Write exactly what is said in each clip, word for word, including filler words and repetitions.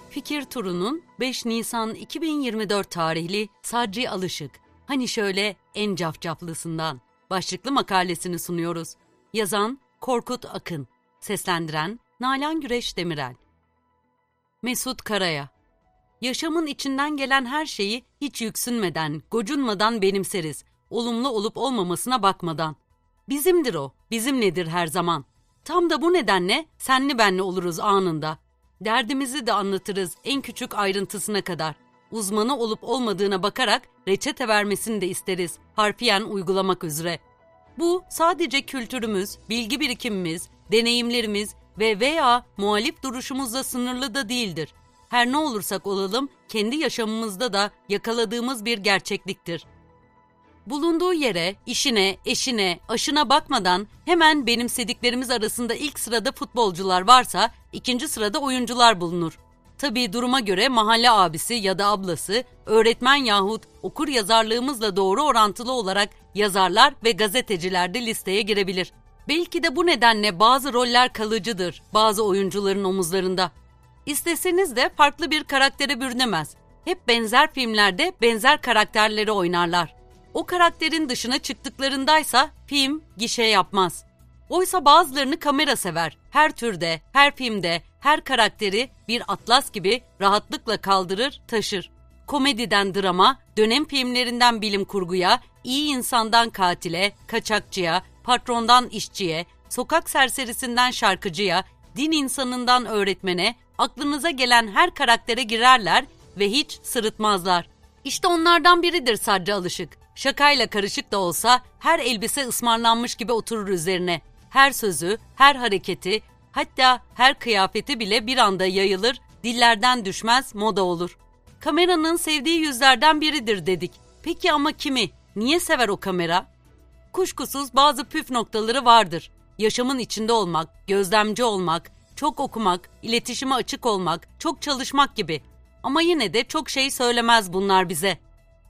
Fikir Turu'nun beş Nisan iki bin yirmi dört tarihli Sadri Alışık, hani şöyle en cafcaflısından başlıklı makalesini sunuyoruz. Yazan Korkut Akın, seslendiren Nalan Güreş Demirel. Mesut Karaya. Yaşamın içinden gelen her şeyi hiç yüksünmeden, gocunmadan benimseriz, olumlu olup olmamasına bakmadan. Bizimdir o, bizimledir her zaman. Tam da bu nedenle senli benli oluruz anında. Derdimizi de anlatırız en küçük ayrıntısına kadar. Uzmanı olup olmadığına bakarak reçete vermesini de isteriz, harfiyen uygulamak üzere. Bu sadece kültürümüz, bilgi birikimimiz, deneyimlerimiz ve veya muhalif duruşumuzla sınırlı da değildir. Her ne olursak olalım kendi yaşamımızda da yakaladığımız bir gerçekliktir. Bulunduğu yere, işine, eşine, aşına bakmadan hemen benimsediklerimiz arasında ilk sırada futbolcular varsa ikinci sırada oyuncular bulunur. Tabii duruma göre mahalle abisi ya da ablası, öğretmen yahut okur yazarlığımızla doğru orantılı olarak yazarlar ve gazeteciler de listeye girebilir. Belki de bu nedenle bazı roller kalıcıdır bazı oyuncuların omuzlarında. İsteseniz de farklı bir karaktere bürünemez. Hep benzer filmlerde benzer karakterleri oynarlar. O karakterin dışına çıktıklarındaysa film gişe yapmaz. Oysa bazılarını kamera sever. Her türde, her filmde, her karakteri bir atlas gibi rahatlıkla kaldırır, taşır. Komediden drama, dönem filmlerinden bilim kurguya, iyi insandan katile, kaçakçıya, patrondan işçiye, sokak serserisinden şarkıcıya, din insanından öğretmene, aklınıza gelen her karaktere girerler ve hiç sırıtmazlar. İşte onlardan biridir Sadri Alışık. Şakayla karışık da olsa her elbise ısmarlanmış gibi oturur üzerine. Her sözü, her hareketi, hatta her kıyafeti bile bir anda yayılır, dillerden düşmez, moda olur. Kameranın sevdiği yüzlerden biridir dedik. Peki ama kimi? Niye sever o kamera? Kuşkusuz bazı püf noktaları vardır. Yaşamın içinde olmak, gözlemci olmak, çok okumak, iletişime açık olmak, çok çalışmak gibi. Ama yine de çok şey söylemez bunlar bize.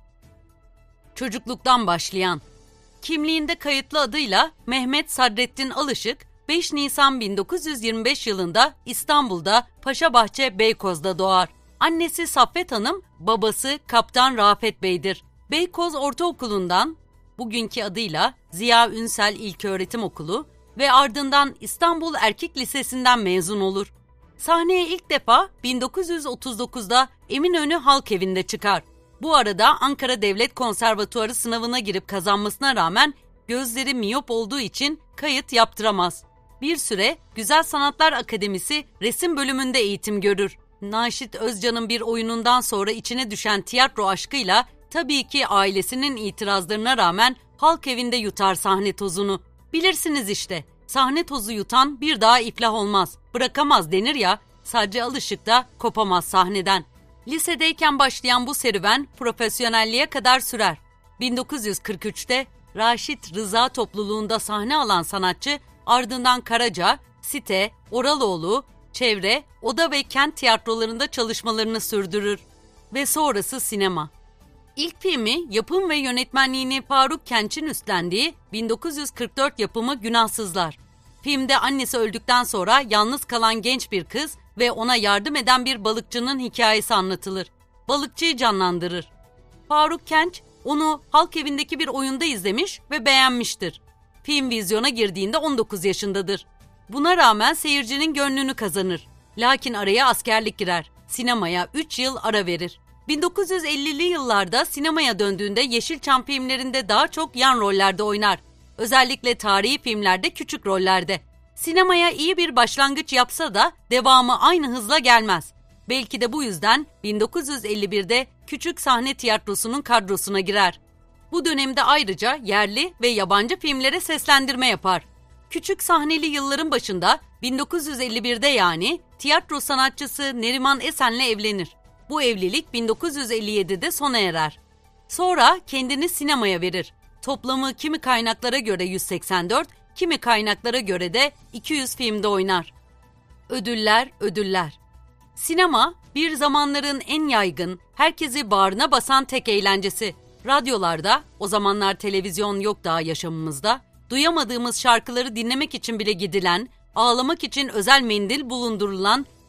Çocukluktan başlayan. Kimliğinde kayıtlı adıyla Mehmet Sadrettin Alışık, beş Nisan bin dokuz yüz yirmi beş yılında İstanbul'da Paşabahçe Beykoz'da doğar. Annesi Saffet Hanım, babası Kaptan Rafet Bey'dir. Beykoz Ortaokulu'ndan, bugünkü adıyla Ziya Ünsal İlköğretim Okulu ve ardından İstanbul Erkek Lisesi'nden mezun olur. Sahneye ilk defa bin dokuz yüz otuz dokuzda Eminönü Halk Evi'nde çıkar. Bu arada Ankara Devlet Konservatuarı sınavına girip kazanmasına rağmen gözleri miyop olduğu için kayıt yaptıramaz. Bir süre Güzel Sanatlar Akademisi resim bölümünde eğitim görür. Naşit Özcan'ın bir oyunundan sonra içine düşen tiyatro aşkıyla tabii ki ailesinin itirazlarına rağmen Halk Evi'nde yutar sahne tozunu. Bilirsiniz işte, sahne tozu yutan bir daha iflah olmaz, bırakamaz denir ya, Sadri Alışık da kopamaz sahneden. Lisedeyken başlayan bu serüven profesyonelliğe kadar sürer. bin dokuz yüz kırk üçte Raşit Rıza topluluğunda sahne alan sanatçı ardından Karaca, Site, Oraloğlu, Çevre, Oda ve Kent tiyatrolarında çalışmalarını sürdürür. Ve sonrası sinema. İlk filmi yapım ve yönetmenliğini Faruk Kenç'in üstlendiği bin dokuz yüz kırk dört yapımı Günahsızlar. Filmde annesi öldükten sonra yalnız kalan genç bir kız ve ona yardım eden bir balıkçının hikayesi anlatılır. Balıkçıyı canlandırır. Faruk Kenç onu Halk Evi'ndeki bir oyunda izlemiş ve beğenmiştir. Film vizyona girdiğinde on dokuz yaşındadır. Buna rağmen seyircinin gönlünü kazanır. Lakin araya askerlik girer. Sinemaya üç yıl ara verir. bin dokuz yüz ellili yıllarda sinemaya döndüğünde Yeşilçam filmlerinde daha çok yan rollerde oynar. Özellikle tarihi filmlerde küçük rollerde. Sinemaya iyi bir başlangıç yapsa da devamı aynı hızla gelmez. Belki de bu yüzden bin dokuz yüz elli birde Küçük Sahne Tiyatrosu'nun kadrosuna girer. Bu dönemde ayrıca yerli ve yabancı filmlere seslendirme yapar. Küçük sahneli yılların başında bin dokuz yüz elli birde yani tiyatro sanatçısı Neriman Esen'le evlenir. Bu evlilik bin dokuz yüz elli yedide sona erer. Sonra kendini sinemaya verir. Toplamı kimi kaynaklara göre yüz seksen dört, kimi kaynaklara göre de iki yüz filmde oynar. Ödüller, ödüller. Sinema bir zamanların en yaygın, herkesi bağrına basan tek eğlencesi. Radyolarda, o zamanlar televizyon yok daha yaşamımızda, duyamadığımız şarkıları dinlemek için bile gidilen, ağlamak için özel mendil bulundurulan,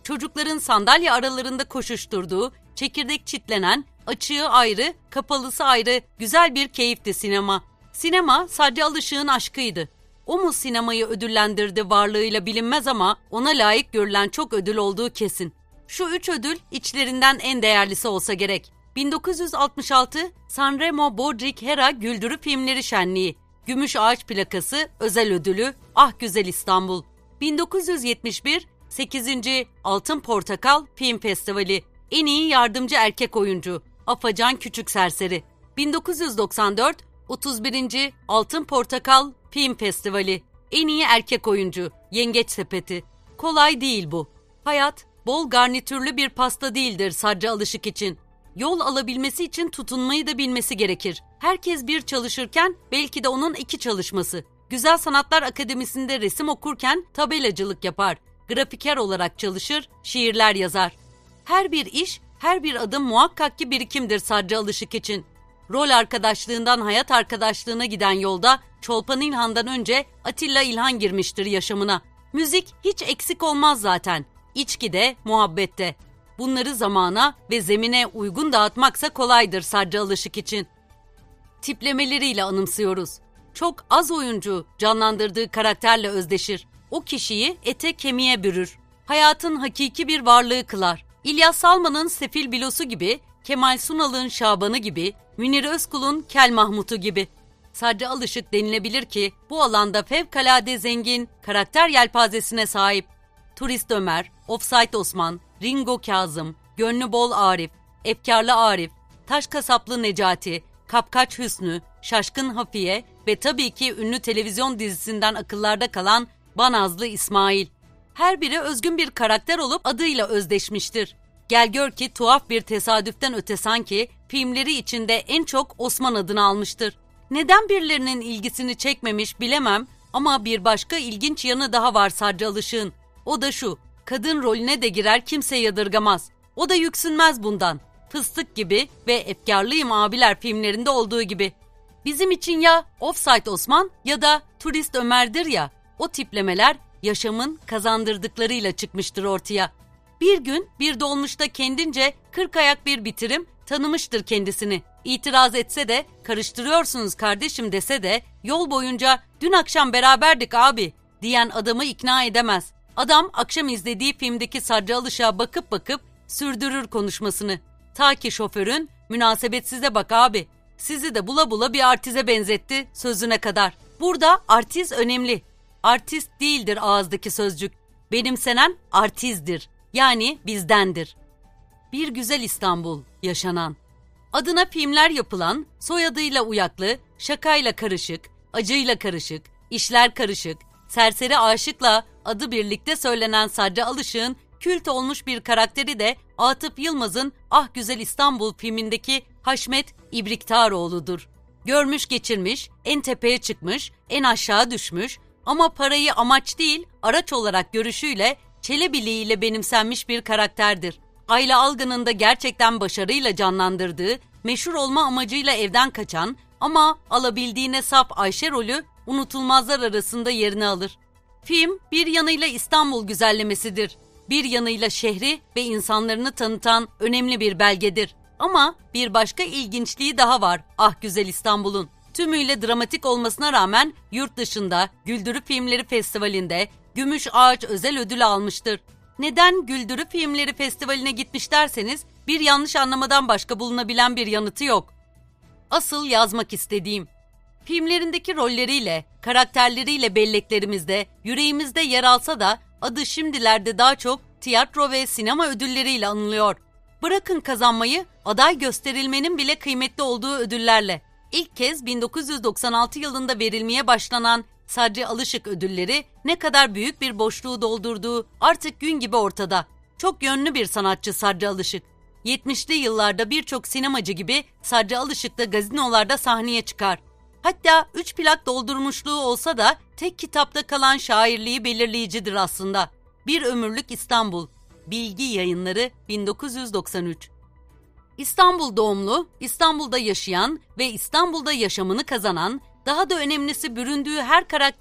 çocukların sandalye aralarında koşuşturduğu, çekirdek çitlenen, açığı ayrı, kapalısı ayrı güzel bir keyifti sinema. Sinema Sadri Alışık'ın aşkıydı. O mu sinemayı ödüllendirdi varlığıyla bilinmez ama ona layık görülen çok ödül olduğu kesin. Şu üç ödül içlerinden en değerlisi olsa gerek. bin dokuz yüz altmış altı Sanremo Bodrik Hera Güldürü Filmleri Şenliği, Gümüş Ağaç Plakası Özel Ödülü Ah Güzel İstanbul. bin dokuz yüz yetmiş bir sekizinci Altın Portakal Film Festivali, En iyi Yardımcı Erkek Oyuncu Afacan Küçük Serseri. bin dokuz yüz doksan dört otuz birinci Altın Portakal Film Festivali, En iyi Erkek Oyuncu Yengeç Sepeti. Kolay değil bu. Hayat bol garnitürlü bir pasta değildir Sadri Alışık için. Yol alabilmesi için tutunmayı da bilmesi gerekir. Herkes bir çalışırken belki de onun iki çalışması. Güzel Sanatlar Akademisi'nde resim okurken tabelacılık yapar. Grafiker olarak çalışır, şiirler yazar. Her bir iş, her bir adım muhakkak ki birikimdir Sadri Alışık için. Rol arkadaşlığından hayat arkadaşlığına giden yolda Çolpan İlhan'dan önce Atilla İlhan girmiştir yaşamına. Müzik hiç eksik olmaz zaten. İçkide, muhabbette. Bunları zamana ve zemine uygun dağıtmaksa kolaydır Sadri Alışık için. Tiplemeleriyle anımsıyoruz. Çok az oyuncu canlandırdığı karakterle özdeşir. O kişiyi ete kemiğe bürür. Hayatın hakiki bir varlığı kılar. İlyas Salman'ın Sefil Bilosu gibi, Kemal Sunal'ın Şaban'ı gibi, Münir Özkul'un Kel Mahmut'u gibi. Sadri Alışık denilebilir ki bu alanda fevkalade zengin karakter yelpazesine sahip. Turist Ömer, Ofsayt Osman, Ringo Kazım, Gönlü Bol Arif, Efkarlı Arif, Taş Kasaplı Necati, Kapkaç Hüsnü, Şaşkın Hafiye ve tabii ki ünlü televizyon dizisinden akıllarda kalan Banazlı İsmail. Her biri özgün bir karakter olup adıyla özdeşmiştir. Gel gör ki tuhaf bir tesadüften öte sanki filmleri içinde en çok Osman adını almıştır. Neden birilerinin ilgisini çekmemiş bilemem ama bir başka ilginç yanı daha var Sadri Alışık'ın. O da şu, kadın rolüne de girer kimse yadırgamaz. O da yüksünmez bundan. Fıstık gibi ve Efkarlıyım Abiler filmlerinde olduğu gibi. Bizim için ya Ofsayt Osman ya da Turist Ömer'dir ya, o tiplemeler yaşamın kazandırdıklarıyla çıkmıştır ortaya. Bir gün bir dolmuşta kendince kırk ayak bir bitirim tanımıştır kendisini. İtiraz etse de karıştırıyorsunuz kardeşim dese de yol boyunca dün akşam beraberdik abi diyen adamı ikna edemez. Adam akşam izlediği filmdeki Sadri Alışık'a bakıp bakıp sürdürür konuşmasını. Ta ki şoförün münasebetsize bak abi, sizi de bula bula bir artize benzetti sözüne kadar. Burada artiz önemli. Artist değildir ağızdaki sözcük. Benimsenen artizdir. Yani bizdendir. Bir Güzel İstanbul yaşanan. Adına filmler yapılan, soyadıyla uyaklı, şakayla karışık, acıyla karışık, işler karışık, serseri aşıkla adı birlikte söylenen Sadri Alışık'ın kült olmuş bir karakteri de Atıf Yılmaz'ın Ah Güzel İstanbul filmindeki Haşmet İbriktaroğlu'dur. Görmüş geçirmiş, en tepeye çıkmış, en aşağı düşmüş ama parayı amaç değil araç olarak görüşüyle çelebiliğiyle benimsenmiş bir karakterdir. Ayla Algın'ın da gerçekten başarıyla canlandırdığı, meşhur olma amacıyla evden kaçan ama alabildiğine saf Ayşe rolü unutulmazlar arasında yerini alır. Film bir yanıyla İstanbul güzellemesidir. Bir yanıyla şehri ve insanlarını tanıtan önemli bir belgedir. Ama bir başka ilginçliği daha var Ah Güzel İstanbul'un. Tümüyle dramatik olmasına rağmen yurt dışında Güldürü Filmleri Festivali'nde Gümüş Ağaç özel ödül almıştır. Neden Güldürü Filmleri Festivali'ne gitmiş derseniz bir yanlış anlamadan başka bulunabilen bir yanıtı yok. Asıl yazmak istediğim, filmlerindeki rolleriyle, karakterleriyle belleklerimizde, yüreğimizde yer alsa da adı şimdilerde daha çok tiyatro ve sinema ödülleriyle anılıyor. Bırakın kazanmayı, aday gösterilmenin bile kıymetli olduğu ödüllerle. İlk kez bin dokuz yüz doksan altı yılında verilmeye başlanan Sadri Alışık ödülleri ne kadar büyük bir boşluğu doldurduğu artık gün gibi ortada. Çok yönlü bir sanatçı Sadri Alışık. yetmişli yıllarda birçok sinemacı gibi Sadri Alışık da gazinolarda sahneye çıkar. Hatta üç plak doldurmuşluğu olsa da tek kitapta kalan şairliği belirleyicidir aslında. Bir Ömürlük İstanbul, Bilgi Yayınları bin dokuz yüz doksan üç. İstanbul doğumlu, İstanbul'da yaşayan ve İstanbul'da yaşamını kazanan, daha da önemlisi büründüğü her karakterin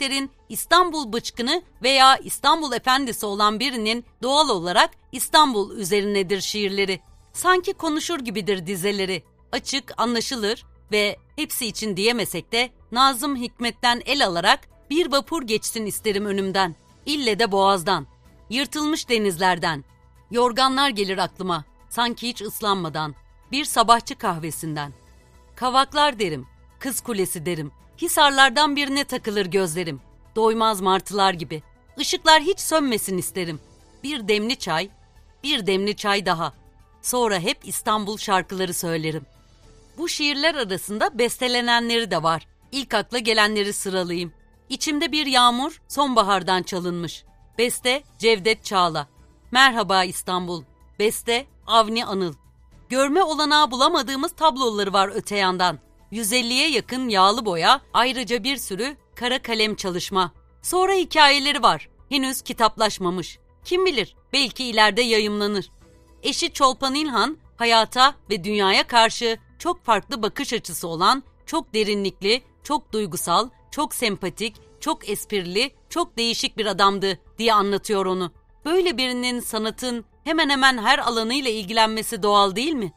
İstanbul bıçkını veya İstanbul efendisi olan birinin doğal olarak İstanbul üzerinedir şiirleri. Sanki konuşur gibidir dizeleri. Açık, anlaşılır ve hepsi için diyemesek de Nazım Hikmet'ten el alarak bir vapur geçsin isterim önümden. İlle de boğazdan, yırtılmış denizlerden. Yorganlar gelir aklıma, sanki hiç ıslanmadan. Bir sabahçı kahvesinden. Kavaklar derim, Kız Kulesi derim. Hisarlardan birine takılır gözlerim. Doymaz martılar gibi. Işıklar hiç sönmesin isterim. Bir demli çay, bir demli çay daha. Sonra hep İstanbul şarkıları söylerim. Bu şiirler arasında bestelenenleri de var. İlk akla gelenleri sıralayayım. İçimde bir yağmur sonbahardan çalınmış. Beste Cevdet Çağla. Merhaba İstanbul. Beste Avni Anıl. Görme olanağı bulamadığımız tabloları var öte yandan. yüz elliye yakın yağlı boya, ayrıca bir sürü kara kalem çalışma. Sonra hikayeleri var. Henüz kitaplaşmamış. Kim bilir, belki ileride yayımlanır. Eşi Çolpan İlhan, hayata ve dünyaya karşı çok farklı bakış açısı olan, çok derinlikli, çok duygusal, çok sempatik, çok esprili, çok değişik bir adamdı diye anlatıyor onu. Böyle birinin sanatın hemen hemen her alanıyla ilgilenmesi doğal değil mi?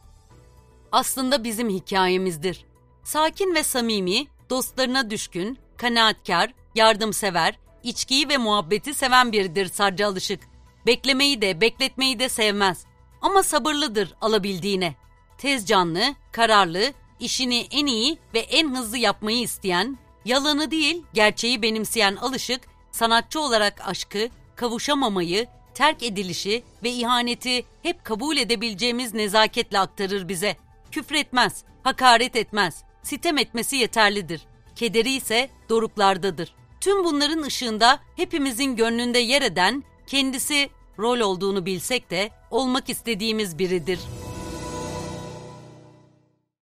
Aslında bizim hikayemizdir. Sakin ve samimi, dostlarına düşkün, kanaatkar, yardımsever, içkiyi ve muhabbeti seven biridir Sadri Alışık. Beklemeyi de bekletmeyi de sevmez. Ama sabırlıdır alabildiğine. Tez canlı, kararlı, işini en iyi ve en hızlı yapmayı isteyen, yalanı değil gerçeği benimseyen Alışık, sanatçı olarak aşkı, kavuşamamayı, terk edilişi ve ihaneti hep kabul edebileceğimiz nezaketle aktarır bize. Küfretmez, hakaret etmez, sitem etmesi yeterlidir. Kederi ise doruklardadır. Tüm bunların ışığında hepimizin gönlünde yer eden, kendisi rol olduğunu bilsek de olmak istediğimiz biridir.